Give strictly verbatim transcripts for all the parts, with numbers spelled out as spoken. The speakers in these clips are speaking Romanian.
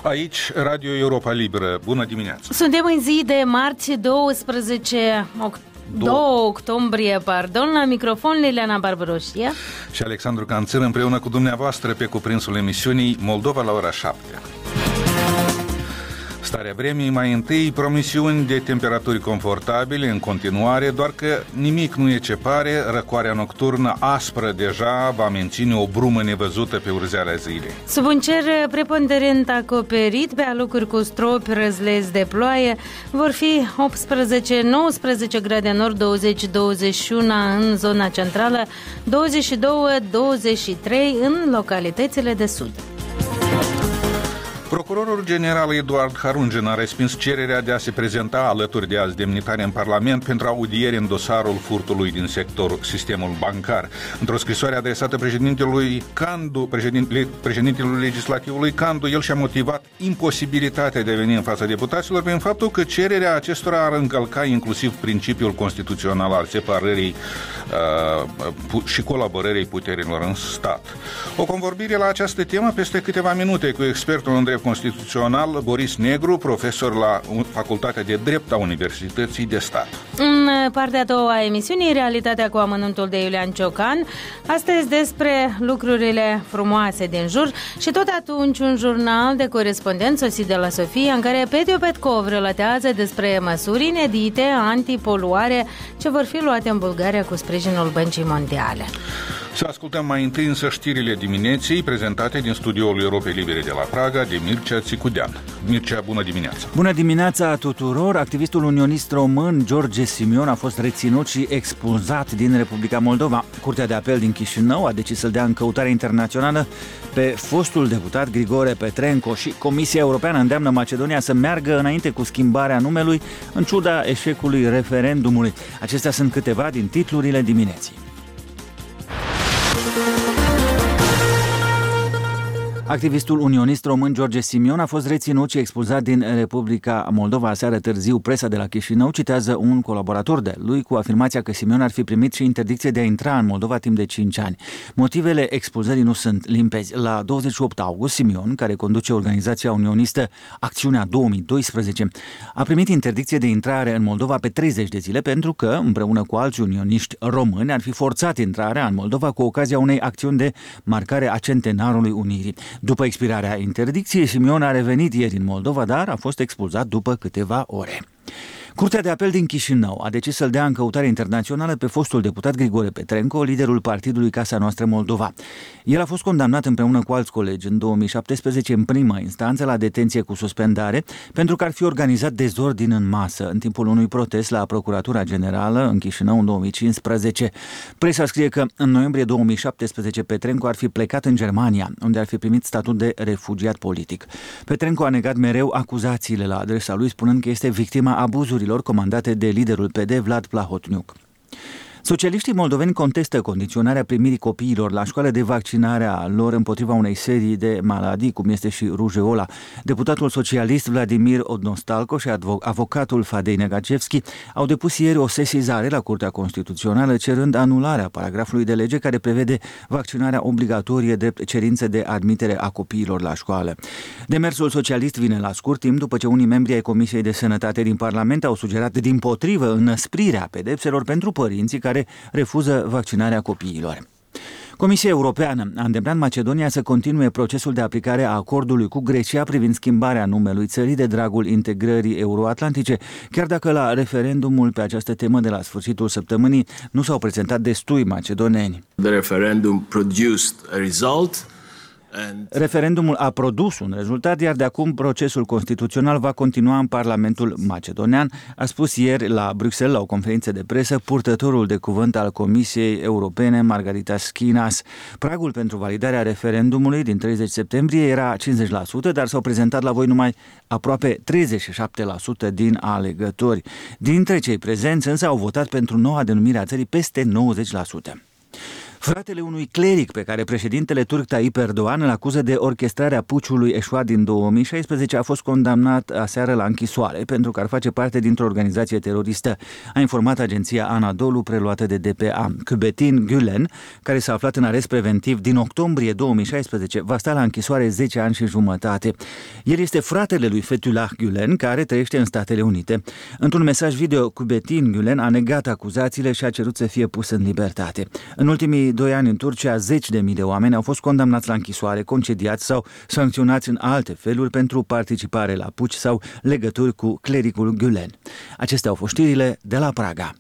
Aici, Radio Europa Liberă. Bună dimineața! Suntem în zi de marți, doisprezece octombrie, pardon, la microfon Liliana Barbaroșia și Alexandru Canțăr împreună cu dumneavoastră pe cuprinsul emisiunii Moldova la ora șapte. Starea vremii, mai întâi promisiuni de temperaturi confortabile în continuare, doar că nimic nu e ce pare, răcoarea nocturnă aspră deja va menține o brumă nevăzută pe urzeala zilei. Sub un cer preponderent acoperit, pe alocuri cu stropi răzlezi de ploaie, vor fi optsprezece nouăsprezece grade în nord, douăzeci douăzeci și unu în zona centrală, douăzeci și doi douăzeci și trei în localitățile de sud. Procurorul general Eduard Harungen a respins cererea de a se prezenta alături de alți demnitari în Parlament pentru audiere în dosarul furtului din sectorul sistemul bancar. Într-o scrisoare adresată președintelui Candu, președintele, președintelui legislativului Candu, el și-a motivat imposibilitatea de a veni în fața deputaților prin faptul că cererea acestora ar încălca inclusiv principiul constituțional al separării uh, și colaborării puterilor în stat. O convorbire la această temă peste câteva minute cu expertul în drept constituțional Boris Negru, profesor la Facultatea de Drept a Universității de Stat. În partea a doua a emisiunii, realitatea cu amănuntul de Iulian Ciocan, astăzi despre lucrurile frumoase din jur și tot atunci un jurnal de corespondent sosit de la Sofia, în care Petiu Petkov relatează despre măsuri inedite antipoluare ce vor fi luate în Bulgaria cu sprijinul Băncii Mondiale. Să ascultăm mai întâi însă știrile dimineții prezentate din studioul Europei Libere de la Praga de Mircea Țicudean. Mircea, bună dimineața! Bună dimineața tuturor! Activistul unionist român George Simion a fost reținut și expulzat din Republica Moldova. Curtea de apel din Chișinău a decis să-l dea în căutare internațională pe fostul deputat Grigore Petrenco și Comisia Europeană îndeamnă Macedonia să meargă înainte cu schimbarea numelui în ciuda eșecului referendumului. Acestea sunt câteva din titlurile dimineții. Activistul unionist român George Simion a fost reținut și expulzat din Republica Moldova aseară târziu. Presa de la Chișinău citează un colaborator de lui cu afirmația că Simion ar fi primit și interdicție de a intra în Moldova timp de cinci ani. Motivele expulzării nu sunt limpezi. La douăzeci și opt august, Simion, care conduce organizația unionistă Acțiunea două mii doisprezece, a primit interdicție de intrare în Moldova pe treizeci de zile pentru că, împreună cu alți unioniști români, ar fi forțat intrarea în Moldova cu ocazia unei acțiuni de marcare a centenarului Unirii. După expirarea interdicției, Simion a revenit ieri în Moldova, dar a fost expulzat după câteva ore. Curtea de apel din Chișinău a decis să-l dea în căutare internațională pe fostul deputat Grigore Petrenco, liderul partidului Casa Noastră Moldova. El a fost condamnat împreună cu alți colegi în două mii șaptesprezece în prima instanță la detenție cu suspendare pentru că ar fi organizat dezordini în masă în timpul unui protest la Procuratura Generală în Chișinău în două mii cincisprezece. Presa scrie că în noiembrie două mii șaptesprezece Petrenco ar fi plecat în Germania, unde ar fi primit statut de refugiat politic. Petrenco a negat mereu acuzațiile la adresa lui, spunând că este victima abuzurilor comandate de liderul P D, Vlad Plahotniuc. Socialiștii moldoveni contestă condiționarea primirii copiilor la școală de vaccinare a lor împotriva unei serii de maladii, cum este și rujeola. Deputatul socialist Vladimir Odnostalco și avocatul Fadei Negacevski au depus ieri o sesizare la Curtea Constituțională cerând anularea paragrafului de lege care prevede vaccinarea obligatorie drept cerință de admitere a copiilor la școală. Demersul socialist vine la scurt timp după ce unii membri ai Comisiei de Sănătate din Parlament au sugerat dimpotrivă înăsprirea pedepselor pentru părinții care refuză vaccinarea copiilor. Comisia Europeană a îndemnat Macedonia să continue procesul de aplicare a acordului cu Grecia privind schimbarea numelui țării de dragul integrării euroatlantice, chiar dacă la referendumul pe această temă de la sfârșitul săptămânii nu s-au prezentat destui macedoneni. The referendum produced a result. Referendumul a produs un rezultat, iar de acum procesul constituțional va continua în Parlamentul macedonean, a spus ieri la Bruxelles la o conferință de presă purtătorul de cuvânt al Comisiei Europene Margarita Schinas. Pragul pentru validarea referendumului din treizeci septembrie era cincizeci la sută, dar s-au prezentat la voi numai aproape treizeci și șapte la sută din alegători. Dintre cei prezenți însă au votat pentru noua denumire a țării peste nouăzeci la sută. Fratele unui cleric pe care președintele turc Tayyip Erdogan îl acuză de orchestrarea puciului eșuat din două mii șaisprezece a fost condamnat aseară la închisoare pentru că ar face parte dintr-o organizație teroristă, a informat agenția Anadolu preluată de D P A. Kubetin Gülen, care s-a aflat în arest preventiv din octombrie două mii șaisprezece, va sta la închisoare zece ani și jumătate. El este fratele lui Fethullah Gülen, care trăiește în Statele Unite. Într-un mesaj video, Kubetin Gülen a negat acuzațiile și a cerut să fie pus în libertate. În ultimii doi ani în Turcia, zeci de mii de oameni au fost condamnați la închisoare, concediați sau sancționați în alte feluri pentru participare la puci sau legături cu clericul Gülen. Acestea au fost știrile de la Praga.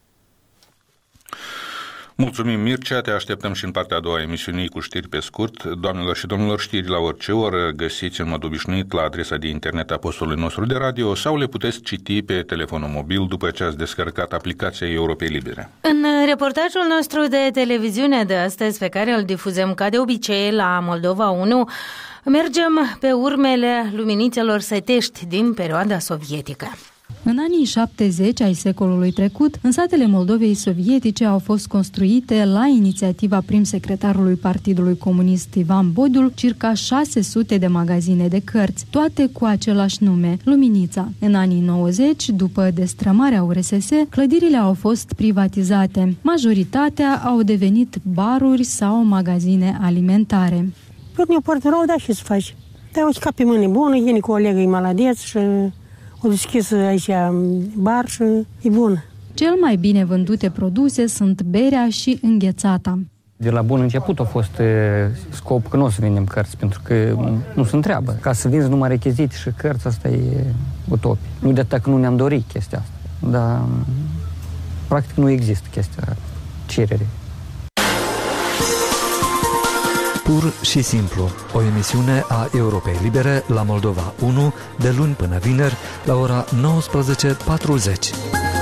Mulțumim, Mircea, te așteptăm și în partea a doua a emisiunii cu știri pe scurt. Doamnelor și domnilor, știri la orice oră găsiți în mod obișnuit la adresa de internet a postului nostru de radio sau le puteți citi pe telefonul mobil după ce ați descărcat aplicația Europei Libere. În reportajul nostru de televiziune de astăzi, pe care îl difuzăm ca de obicei la Moldova unu, mergem pe urmele luminițelor sătești din perioada sovietică. În anii șaptezeci ai secolului trecut, în satele Moldovei sovietice au fost construite, la inițiativa prim-secretarului Partidului Comunist Ivan Bodul, circa șase sute de magazine de cărți, toate cu același nume, Luminița. În anii nouăzeci, după destrămarea U R S S, clădirile au fost privatizate. Majoritatea au devenit baruri sau magazine alimentare. Păi, foarte rău, da, și să faci. Dar o scap pe mâine bună, e colegă, e maladeț și... o deschis aici bar și e bună. Cel mai bine vândute produse sunt berea și înghețata. De la bun început a fost scop că nu o să vindem cărți, pentru că nu se întreabă. Ca să vinzi numai rechizite și cărți, asta e utopie. Nu de atât că nu ne-am dorit chestia asta, dar practic nu există chestia cerere. Pur și simplu, o emisiune a Europei Libere la Moldova unu, de luni până vineri, la ora nouăsprezece patruzeci.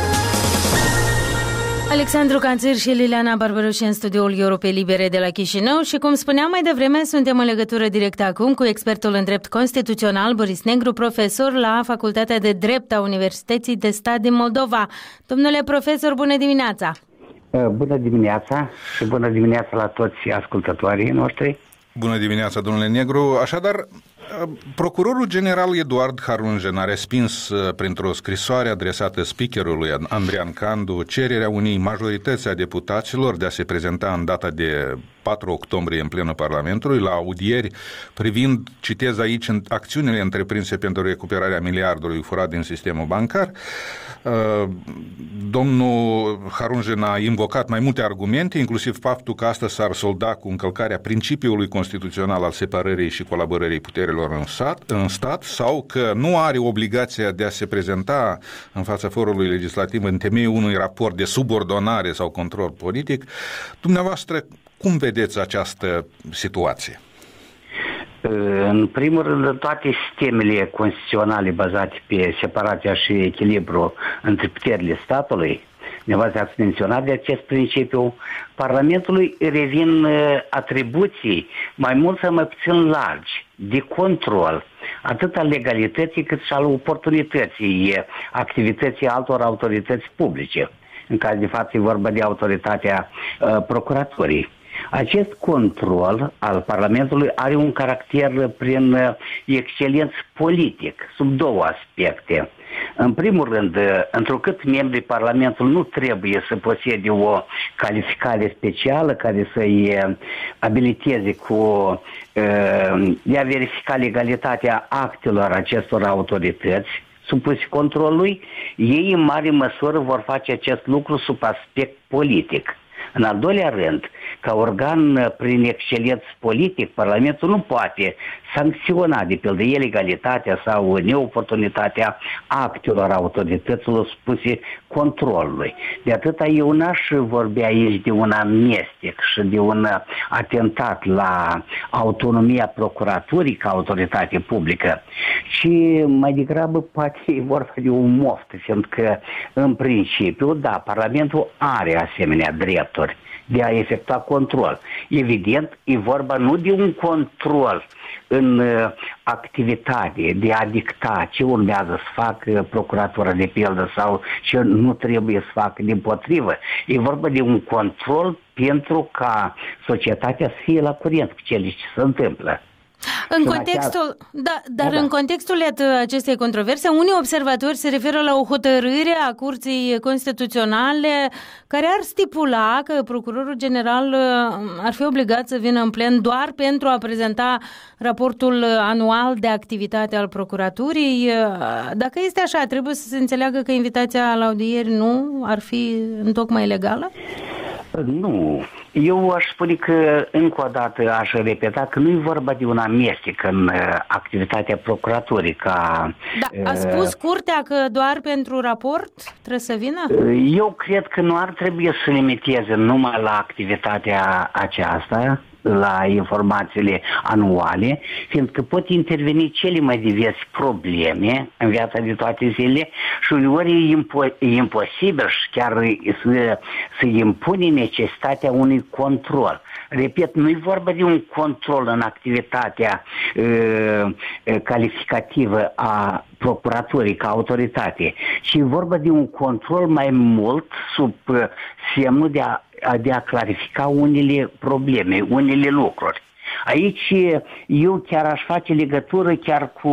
Alexandru Canțir și Liliana Barbaroși în studioul Europei Libere de la Chișinău și, cum spuneam mai devreme, suntem în legătură directă acum cu expertul în drept constituțional Boris Negru, profesor la Facultatea de Drept a Universității de Stat din Moldova. Domnule profesor, bună dimineața! Bună dimineața și bună dimineața la toți ascultătorii noștri. Bună dimineața, domnule Negru. Așadar, procurorul general Eduard Harungen a respins printr-o scrisoare adresată speakerului Andrian Candu cererea unei majorități a deputaților de a se prezenta în data de patru octombrie în plenul Parlamentului la audieri privind, citez aici, acțiunile întreprinse pentru recuperarea miliardului furat din sistemul bancar. Domnul Harungen a invocat mai multe argumente, inclusiv faptul că asta s-ar solda cu încălcarea principiului constituțional al separării și colaborării puterilor în stat, în stat sau că nu are obligația de a se prezenta în fața forului legislativ în temeiul unui raport de subordonare sau control politic. Dumneavoastră, cum vedeți această situație? În primul rând, toate sistemele constituționale bazate pe separația și echilibru între puterile statului, dumneavoastră ați menționat de acest principiu, Parlamentului revin atribuții mai mult sau mai puțin largi de control, atât al legalității cât și al oportunității activității altor autorități publice. În caz de față e vorba de autoritatea uh, procuraturii. Acest control al Parlamentului are un caracter prin uh, excelență politic, sub două aspecte. În primul rând, uh, întrucât membrii Parlamentului nu trebuie să posede o calificare specială care să-i uh, abiliteze cu uh, de a verifica legalitatea actelor acestor autorități supuse controlului, ei în mare măsură vor face acest lucru sub aspect politic. În al doilea rând, ca organ prin excelență politic, Parlamentul nu poate sancționa, de pildă, ilegalitatea sau neoportunitatea actelor autorităților supuse controlului. De atâta eu n-aș vorbi aici de un amestec și de un atentat la autonomia procuraturii ca autoritate publică, ci mai degrabă poate e vorba de un moft, fiindcă în principiu, da, Parlamentul are asemenea drepturi de a efectua control. Evident, e vorba nu de un control în activitate de a dicta ce urmează să facă procuratura de pildă sau ce nu trebuie să facă, dimpotrivă. E vorba de un control pentru ca societatea să fie la curent cu cele ce se întâmplă. În contextul, da, dar da, în contextul acestei controverse, unii observatori se referă la o hotărâre a Curții Constituționale care ar stipula că procurorul general ar fi obligat să vină în plen doar pentru a prezenta raportul anual de activitate al procuraturii. Dacă este așa, trebuie să se înțeleagă că invitația la audieri nu ar fi întocmai legală? Nu. Eu aș spune că, încă o dată, aș repeta că nu e vorba de un amestec în uh, activitatea procuraturii. Ca, da, a spus uh, curtea că doar pentru raport trebuie să vină? Eu cred că nu ar trebui să limiteze numai la activitatea aceasta, la informațiile anuale, fiindcă pot interveni cele mai diverse probleme în viața de toate zilele și uneori e, impo- e imposibil și chiar să, să impune necesitatea unui control. Repet, nu e vorba de un control în activitatea uh, calificativă a procuraturii ca autoritate, ci e vorba de un control mai mult sub semnul de a de a clarifica unele probleme, unele lucruri. Aici eu chiar aș face legătură chiar cu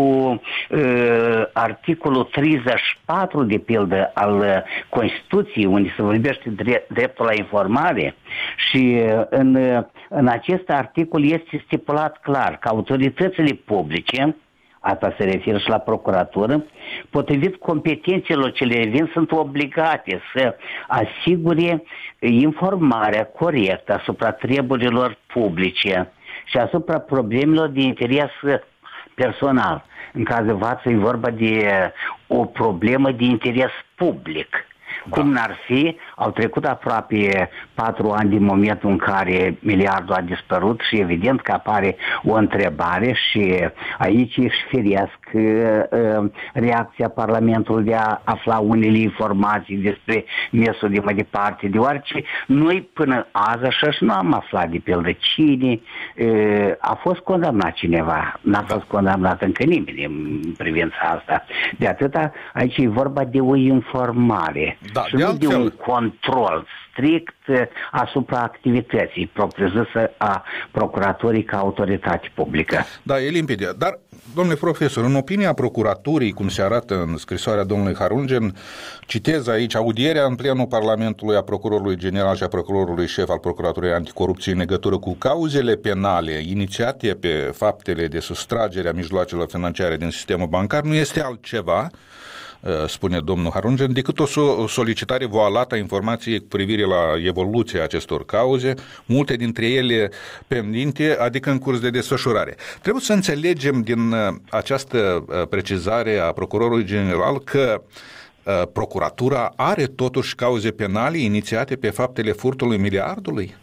uh, articolul treizeci și patru de pildă al Constituției, unde se vorbește drept, dreptul la informare și uh, în, în acest articol este stipulat clar că autoritățile publice, asta se referă și la procuratură, potrivit competențelor ce le revin, sunt obligate să asigure informarea corectă asupra treburilor publice și asupra problemelor de interes personal. În caz de față e vorba de o problemă de interes public. Da. Cum n-ar fi, au trecut aproape patru ani din momentul în care miliardul a dispărut și evident că apare o întrebare și aici își firesc uh, reacția Parlamentului de a afla unele informații despre mersul de mai departe, deoarece noi până azi așa și nu am aflat de pildă cine uh, a fost condamnat cineva. N-a fost condamnat încă nimeni în privința asta. De atâta, aici e vorba de o informare. Da, și de nu altfel... de un control strict asupra activității propriu-zisă a procuraturii ca autoritate publică. Da, e limpede. Dar, domnule profesor, în opinia procuraturii, cum se arată în scrisoarea domnului Harungen, citez aici, audierea în plenul Parlamentului a procurorului general și a procurorului șef al Procuraturii Anticorupție în legătură cu cauzele penale inițiate pe faptele de sustragere a mijloacelor financiare din sistemul bancar nu este altceva, spune domnul Harungen, decât o solicitare voalată a informației cu privire la evoluția acestor cauze, multe dintre ele pendinte, adică în curs de desfășurare. Trebuie să înțelegem din această precizare a procurorului general că procuratura are totuși cauze penale inițiate pe faptele furtului miliardului?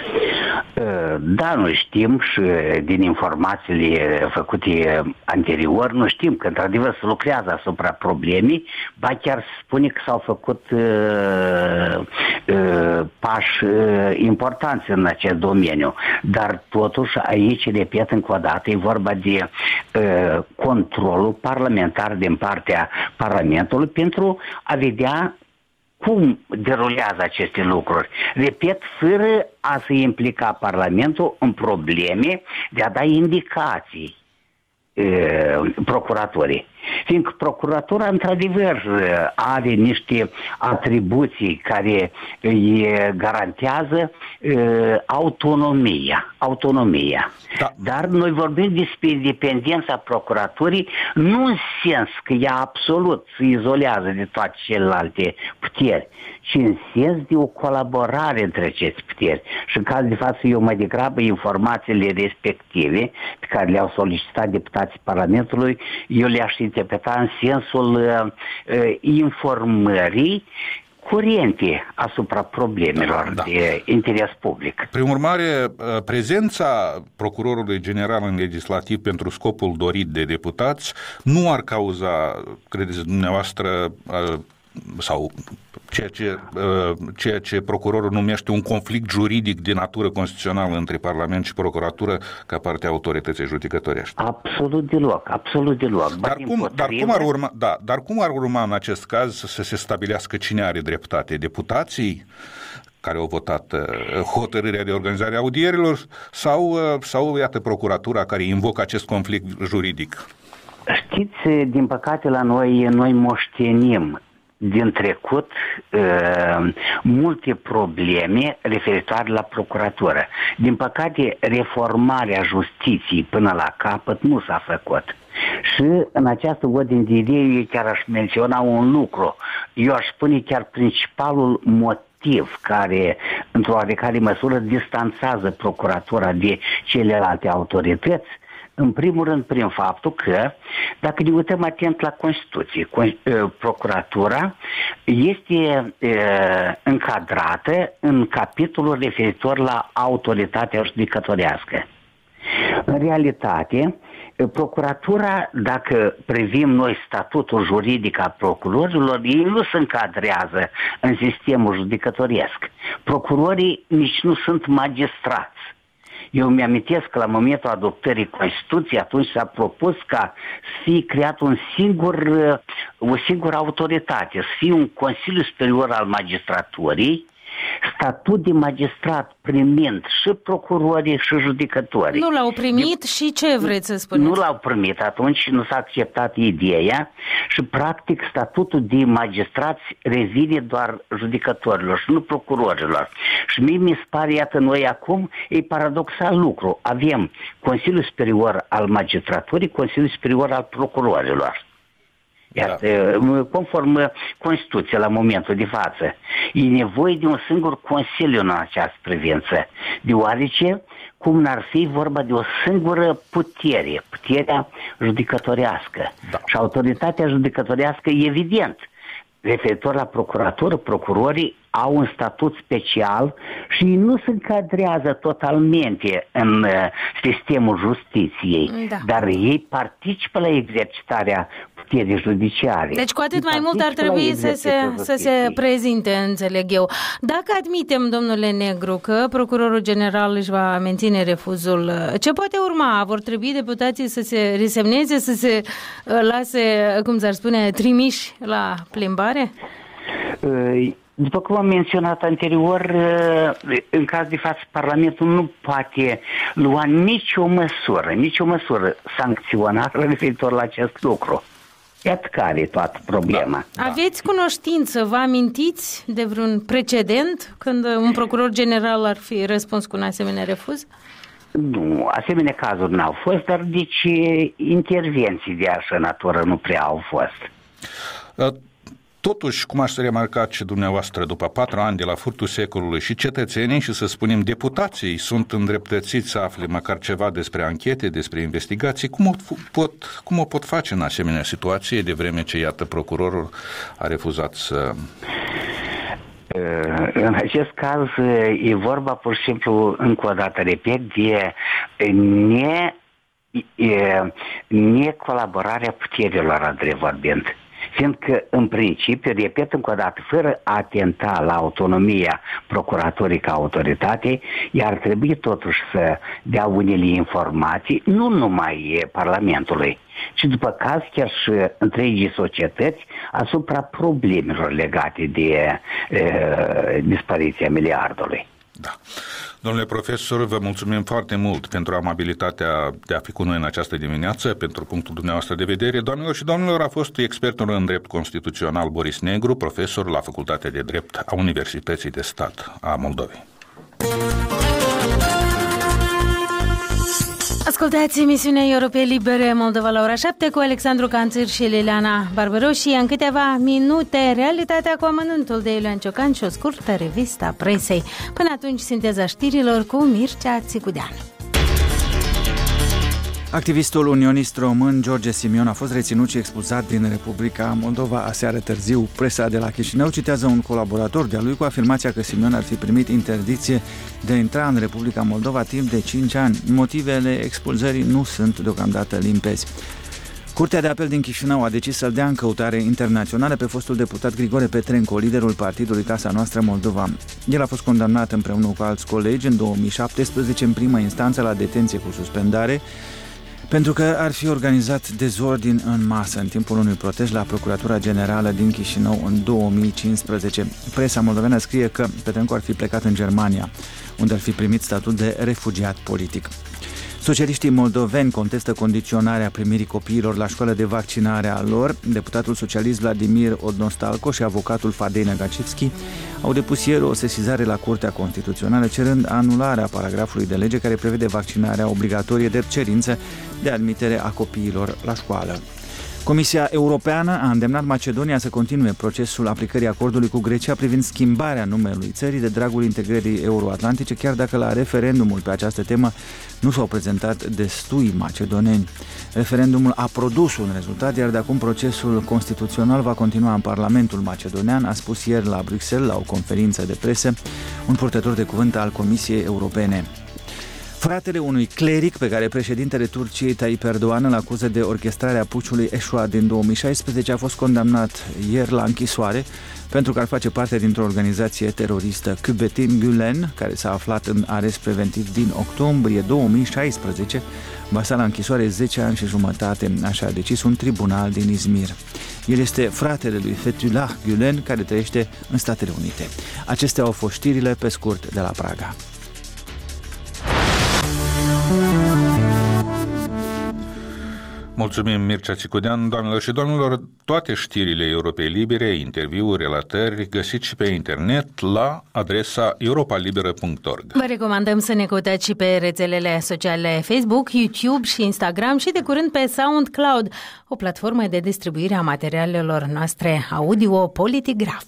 Da, nu știm și din informațiile făcute anterior, nu știm că într-adevăr se lucrează asupra problemei, ba chiar se spune că s-au făcut uh, uh, pași uh, importanți în acest domeniu, dar totuși aici, repet încă o dată, e vorba de uh, controlul parlamentar din partea Parlamentului pentru a vedea cum derulează aceste lucruri. Repet, fără a se implica Parlamentul în probleme de a da indicații e, procuraturii. Fiindcă procuratura, într-adevăr, are niște atribuții care îi garantează e, autonomia. autonomia. Da. Dar noi vorbim despre independența procuraturii nu în sens că ea absolut se izolează de toate celelalte puteri, ci în sens de o colaborare între aceste puteri. Și în caz de față eu mai degrabă informațiile respective pe care le-au solicitat deputații Parlamentului, eu le-aș interpreta în sensul uh, uh, informării curente asupra problemelor da. de interes public. Prin urmare, prezența procurorului general în legislativ pentru scopul dorit de deputați nu ar cauza, credeți dumneavoastră, sau ceea ce, ceea ce procurorul numește un conflict juridic de natură constituțională între Parlament și Procuratură ca parte a autorității judecătorești? Absolut deloc, absolut deloc. Dar cum, dar, cum ar urma, da, dar cum ar urma în acest caz să se stabilească cine are dreptate? Deputații care au votat hotărârea de organizare a audierilor sau, sau iată, Procuratura care invocă acest conflict juridic? Știți, din păcate la noi, noi moștenim din trecut uh, multe probleme referitoare la procuratură. Din păcate, reformarea justiției până la capăt nu s-a făcut. Și în această ordine de idei eu chiar aș menționa un lucru. Eu aș spune chiar principalul motiv care, într-o oarecare măsură, distanțează procuratura de celelalte autorități. În primul rând, prin faptul că, dacă ne uităm atent la Constituție, procuratura este e, încadrată în capitolul referitor la autoritatea judecătorească. În realitate, procuratura, dacă privim noi statutul juridic al procurorilor, ei nu se încadrează în sistemul judecătoresc. Procurorii nici nu sunt magistrați. Eu mi-amintesc că la momentul adoptării Constituției atunci s-a propus ca să fie creat un singur, o singură autoritate, să fie un Consiliu Superior al Magistraturii, statut de magistrat primind și procurorii și judecătorii. Nu l-au primit de... și ce vreți să spuneți? Nu l-au primit atunci, nu s-a acceptat ideea și practic statutul de magistrați revine doar judecătorilor și nu procurorilor. Și mie mi se pare, iată, noi acum e paradoxal lucru. Avem Consiliul Superior al Magistraturii, Consiliul Superior al Procurorilor. Iar, da. Conform Constituției la momentul de față, e nevoie de un singur consiliu în această privință, deoarece cum n-ar fi vorba de o singură putere, puterea judecătorească. Da. Și autoritatea judecătorească, evident, referitor la procuratură, procurorii au un statut special și nu se încadrează totalmente în uh, sistemul justiției, da. Dar ei participă la exercitarea puterii judiciare. Deci cu atât mai mult ar trebui să se, să se prezinte, înțeleg eu. Dacă admitem, domnule Negru, că procurorul general își va menține refuzul, ce poate urma? Vor trebui deputații să se resemneze, să se lase, cum s-ar spune, trimiși la plimbare? Uh, După cum am menționat anterior, în caz de față, Parlamentul nu poate lua nicio măsură, nicio măsură sancționată referitor la acest lucru. Iată care e toată problema. Da. Aveți cunoștință, vă amintiți de vreun precedent când un procuror general ar fi răspuns cu un asemenea refuz? Nu, asemenea cazuri n-au fost, dar deci intervenții de așa natură nu prea au fost. Uh. Totuși, cum ați remarcat și dumneavoastră, după patru ani de la furtul secolului, și cetățenii și, să spunem, deputații sunt îndreptățiți să afle măcar ceva despre anchete, despre investigații, cum o pot, cum o pot face în asemenea situație, de vreme ce, iată, procurorul a refuzat să... În acest caz e vorba, pur și simplu, încă o dată, repet, de ne, necolaborarea puterilor, adevărat vorbind. Fiindcă, în principiu, repet încă o dată, fără a atenta la autonomia procuraturii ca autoritate, iar trebuie totuși să dea unele informații, nu numai Parlamentului, ci după caz chiar și întregii societăți asupra problemelor legate de e, dispariția miliardului. Da. Domnule profesor, vă mulțumim foarte mult pentru amabilitatea de a fi cu noi în această dimineață, pentru punctul dumneavoastră de vedere. Doamnelor și domnilor, a fost expertul în drept constituțional Boris Negru, profesor la Facultatea de Drept a Universității de Stat a Moldovei. Ascultați emisiunea Europei Libere Moldova la ora șapte cu Alexandru Canțir și Liliana Barbaroși. În câteva minute, realitatea cu amănuntul de Iulian Ciocan și o scurtă revistă a presei. Până atunci, sinteza știrilor cu Mircea Țicudean. Activistul unionist român George Simion a fost reținut și expulzat din Republica Moldova aseară târziu. Presa de la Chișinău citează un colaborator de-a lui cu afirmația că Simion ar fi primit interdicție de a intra în Republica Moldova timp de cinci ani. Motivele expulzării nu sunt deocamdată limpezi. Curtea de apel din Chișinău a decis să-l dea în căutare internațională pe fostul deputat Grigore Petrenco, liderul partidului Casa Noastră Moldova. El a fost condamnat împreună cu alți colegi în două mii șaptesprezece în prima instanță la detenție cu suspendare pentru că ar fi organizat dezordin în masă în timpul unui protest la Procuratura Generală din Chișinău în două mii cincisprezece. Presa moldoveană scrie că Petrenco ar fi plecat în Germania, unde ar fi primit statut de refugiat politic. Socialiștii moldoveni contestă condiționarea primirii copiilor la școală de vaccinare a lor. Deputatul socialist Vladimir Odnostalco și avocatul Fadei Nagacevski au depus ieri o sesizare la Curtea Constituțională cerând anularea paragrafului de lege care prevede vaccinarea obligatorie de cerință de admitere a copiilor la școală. Comisia Europeană a îndemnat Macedonia să continue procesul aplicării acordului cu Grecia privind schimbarea numelui țării de dragul integrării euroatlantice, chiar dacă la referendumul pe această temă nu s-au prezentat destui macedoneni. Referendumul a produs un rezultat, iar de acum procesul constituțional va continua în Parlamentul macedonean, a spus ieri la Bruxelles, la o conferință de presă, un purtător de cuvânt al Comisiei Europene. Fratele unui cleric pe care președintele Turciei Tayyip Erdogan îl acuză de orchestrarea puciului eșuat din două mii șaisprezece a fost condamnat ieri la închisoare pentru că ar face parte dintr-o organizație teroristă. Kubetin Gülen, care s-a aflat în arest preventiv din octombrie două mii șaisprezece, va sta la închisoare zece ani și jumătate, așa a decis un tribunal din Izmir. El este fratele lui Fethullah Gülen, care trăiește în Statele Unite. Acestea au fost știrile pe scurt de la Praga. Mulțumim, Mircea Țicudean. Doamnelor și domnilor, toate știrile Europei Libere, interviuri, relatări, găsiți și pe internet la adresa europa liberă punct org. Vă recomandăm să ne căutați și pe rețelele sociale Facebook, YouTube și Instagram și de curând pe SoundCloud, o platformă de distribuire a materialelor noastre audio Politigraf.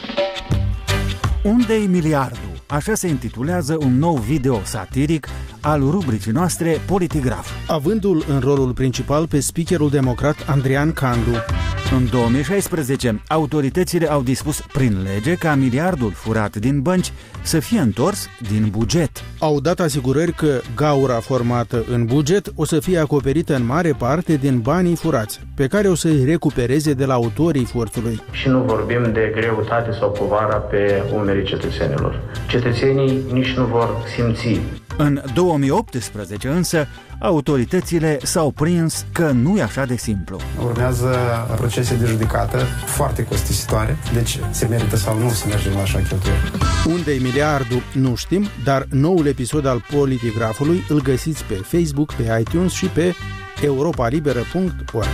Unde-i miliardul? Așa se intitulează un nou video satiric al rubricii noastre Politigraf, avându-l în rolul principal pe speakerul democrat Andrian Candu. În două mii șaisprezece, autoritățile au dispus prin lege ca miliardul furat din bănci să fie întors din buget. Au dat asigurări că gaura formată în buget o să fie acoperită în mare parte din banii furați, pe care o să-i recupereze de la autorii furtului. Și nu vorbim de greutate sau povara pe umerii cetățenilor. Cetățenii nici nu vor simți. În două mii optsprezece însă, autoritățile s-au prins că nu e așa de simplu. Urmează procese de judecată foarte costisitoare, deci se merită sau nu să mergem la așa cheltuieli. Unde-i miliardul, nu știm, dar noul episod al Politigrafului îl găsiți pe Facebook, pe iTunes și pe europa liberă punct org.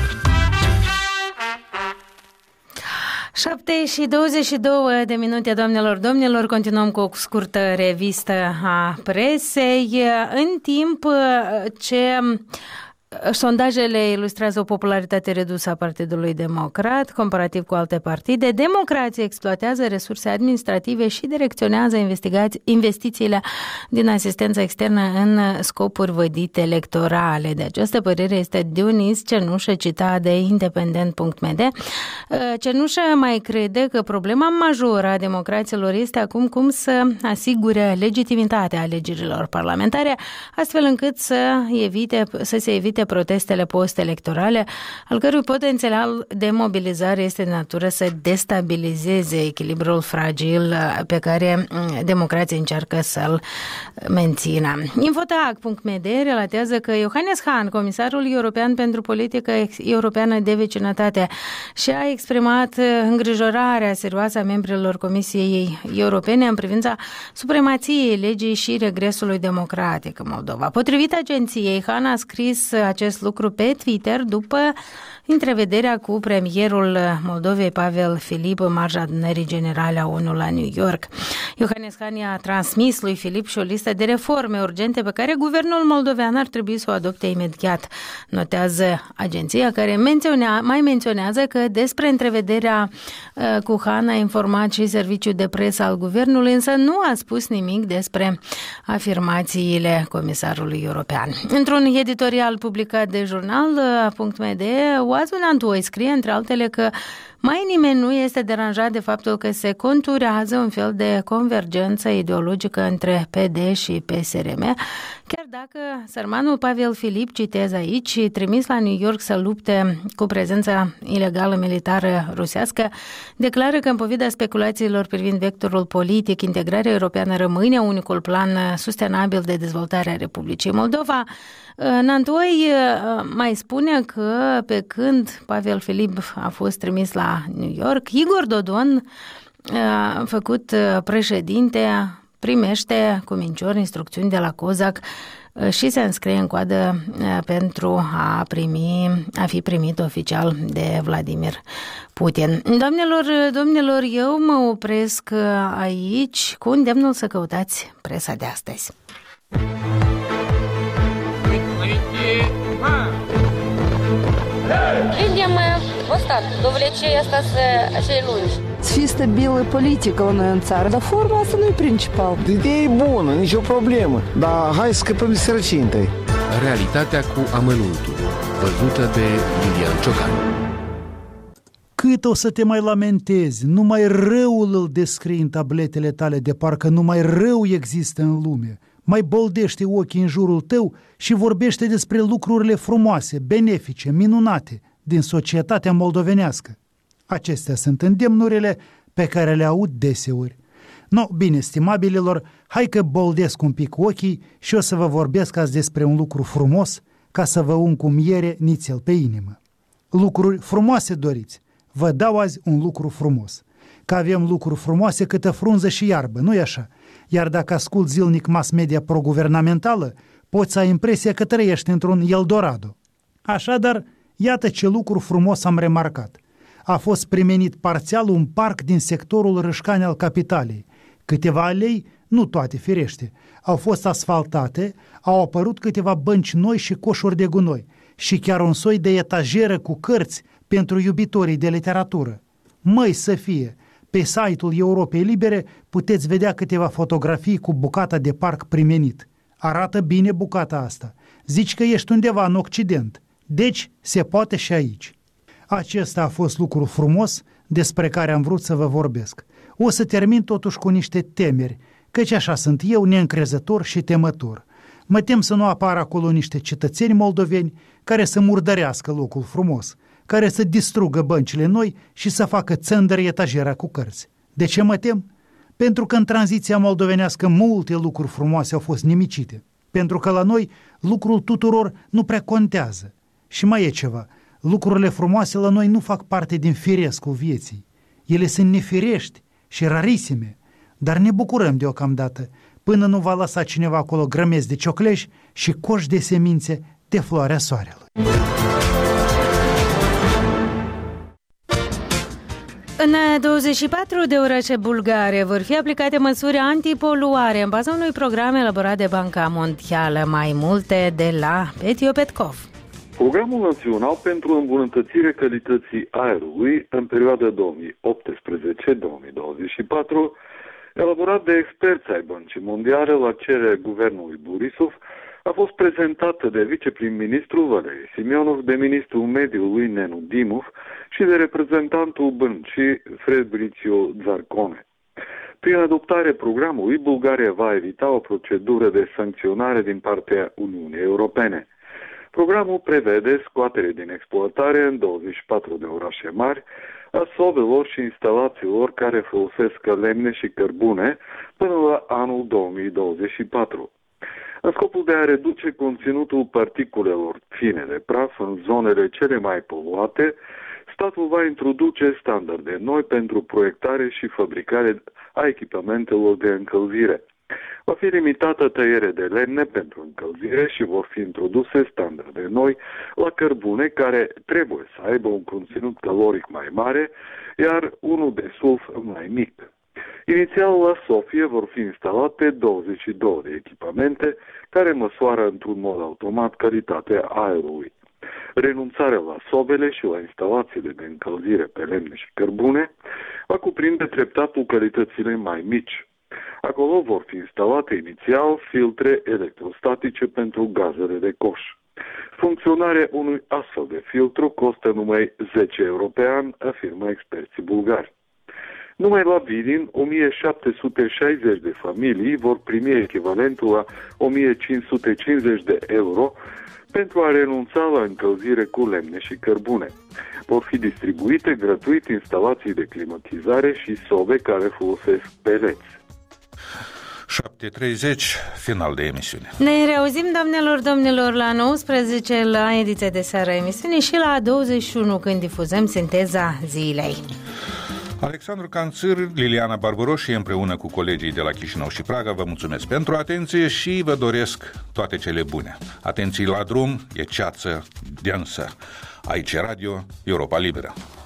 șapte și douăzeci și două de minute, doamnelor, domnilor, continuăm cu o scurtă revistă a presei, în timp ce sondajele ilustrează o popularitate redusă a Partidului Democrat, comparativ cu alte partide. Democrații exploatează resurse administrative și direcționează investițiile din asistența externă în scopuri vădite electorale. De această părere este Dionis Cernușă, citat de independent punct m d. Cernușă mai crede că problema majoră a democraților este acum cum să asigure legitimitatea alegerilor parlamentare, astfel încât să, evite, să se evite protestele post-electorale, al cărui potențial de mobilizare este de natură să destabilizeze echilibrul fragil pe care democrația încearcă să-l mențină. Infotac punct m d relatează că Johannes Hahn, comisarul european pentru politică europeană de vecinătate, și-a exprimat îngrijorarea serioasă a membrilor Comisiei Europene în privința supremației legii și regresului democratic în Moldova. Potrivit agenției, Hahn a scris acest lucru pe Twitter după întrevederea cu premierul Moldovei Pavel Filip în marja adunării generale a O N U la New York. Johannes Hahn a transmis lui Filip și o listă de reforme urgente pe care guvernul moldovean ar trebui să o adopte imediat. Notează agenția, care menționea, mai menționează că despre întrevederea uh, cu Hahn a informat și serviciul de presă al guvernului, însă nu a spus nimic despre afirmațiile comisarului european. Într-un editorial publicat de jurnal punct m d, Oazul Antoi scrie, între altele, că Mai nimeni nu este deranjat de faptul că se conturează un fel de convergență ideologică între P D și P S R M, chiar dacă sărmanul Pavel Filip, citez aici, trimis la New York să lupte cu prezența ilegală militară rusească, declară că în pofida speculațiilor privind vectorul politic, integrarea europeană rămâne unicul plan sustenabil de dezvoltare a Republicii Moldova. Nantoi mai spune că pe când Pavel Filip a fost trimis la New York, Igor Dodon, făcut președinte, primește cu minciori instrucțiuni de la Cozac și se înscrie în coadă pentru a primi, a fi primit oficial de Vladimir Putin. Doamnelor, domnilor, eu mă opresc aici cu îndemnul să căutați presa de astăzi. Видим остаток до влечения цієї lungi. Să fie stabilă politică la noi în țară, dar forma asta nu e principal. Ideea e bună, nicio problemă, dar hai să scăpăm de sărăcie întâi. Realitatea cu amănuntul, văzută de Iulian Ciocan. Cât o să te mai lamentezi, numai răul îl descrii în tabletele tale, de parcă numai rău există în lume. Mai boldește ochii în jurul tău și vorbește despre lucrurile frumoase, benefice, minunate din societatea moldovenească. Acestea sunt îndemnurile pe care le aud deseori. No, bine, stimabililor, hai că boldesc un pic ochii și o să vă vorbesc azi despre un lucru frumos, ca să vă un cu miere nițel pe inimă. Lucruri frumoase doriți. Vă dau azi un lucru frumos. Că avem lucruri frumoase câtă frunză și iarbă, nu-i așa? Iar dacă asculți zilnic mass media pro-guvernamentală, poți să ai impresia că trăiești într-un Eldorado. Așadar, iată ce lucru frumos am remarcat. A fost primenit parțial un parc din sectorul Râșcani al capitalei. Câteva alei, nu toate firește, au fost asfaltate, au apărut câteva bănci noi și coșuri de gunoi și chiar un soi de etajeră cu cărți pentru iubitorii de literatură. Măi să fie! Pe site-ul Europei Libere puteți vedea câteva fotografii cu bucata de parc primenit. Arată bine bucata asta. Zici că ești undeva în Occident. Deci se poate și aici. Acesta a fost lucru frumos despre care am vrut să vă vorbesc. O să termin totuși cu niște temeri, căci așa sunt eu, neîncrezător și temător. Mă tem să nu apară acolo niște cetățeni moldoveni care să murdărească locul frumos, care să distrugă băncile noi și să facă țândări etajera cu cărți. De ce mă tem? Pentru că în tranziția moldovenească multe lucruri frumoase au fost nimicite. Pentru că la noi lucrul tuturor nu prea contează. Și mai e ceva, lucrurile frumoase la noi nu fac parte din firescul vieții. Ele sunt nefirești și rarisime, dar ne bucurăm deocamdată, până nu va lăsa cineva acolo grămezi de ciocleși și coși de semințe de floarea soarelui. În douăzeci și patru de orașe bulgare vor fi aplicate măsuri antipoluare în baza unui program elaborat de Banca Mondială. Mai multe de la Petio Petkov. Programul național pentru îmbunătățirea calității aerului în perioada două mii optsprezece două mii douăzeci și patru, elaborat de experți ai Băncii Mondiale la cererea guvernului Borisov, a fost prezentată de viceprim-ministrul Valerii Simionov, de ministrul mediului Nenu Dimov și de reprezentantul băncii Fabrizio Zarcone. Prin adoptarea programului, Bulgaria va evita o procedură de sancționare din partea Uniunii Europene. Programul prevede scoatere din exploatare în douăzeci și patru de orașe mari a sovelor și instalațiilor care folosesc lemne și cărbune până la anul două mii douăzeci și patru. În scopul de a reduce conținutul particulelor fine de praf în zonele cele mai poluate, statul va introduce standarde noi pentru proiectare și fabricare a echipamentelor de încălzire. Va fi limitată tăiere de lemne pentru încălzire și vor fi introduse standarde noi la cărbune care trebuie să aibă un conținut caloric mai mare, iar unul de sulf mai mic. Inițial la Sofie vor fi instalate douăzeci și două de echipamente care măsoară într-un mod automat calitatea aerului. Renunțarea la sobele și la instalațiile de încălzire pe lemne și cărbune va cuprinde treptat localitățile mai mici. Acolo vor fi instalate inițial filtre electrostatice pentru gazele de coș. Funcționarea unui astfel de filtru costă numai zece euro pe an, afirmă experții bulgari. Numai la Vidin, o mie șapte sute șaizeci de familii vor primi echivalentul la o mie cinci sute cincizeci de euro pentru a renunța la încălzire cu lemne și cărbune. Vor fi distribuite gratuit instalații de climatizare și sobe care folosesc peleți. șapte treizeci, final de emisiune. Ne reauzim, doamnelor, domnilor, la nouăsprezece la ediția de seară a emisiunii și la douăzeci și unu când difuzăm sinteza zilei. Alexandru Canțir, Liliana Barbaroși, împreună cu colegii de la Chișinău și Praga, vă mulțumesc pentru atenție și vă doresc toate cele bune. Atenție la drum, e ceață densă. Aici Radio Europa Liberă.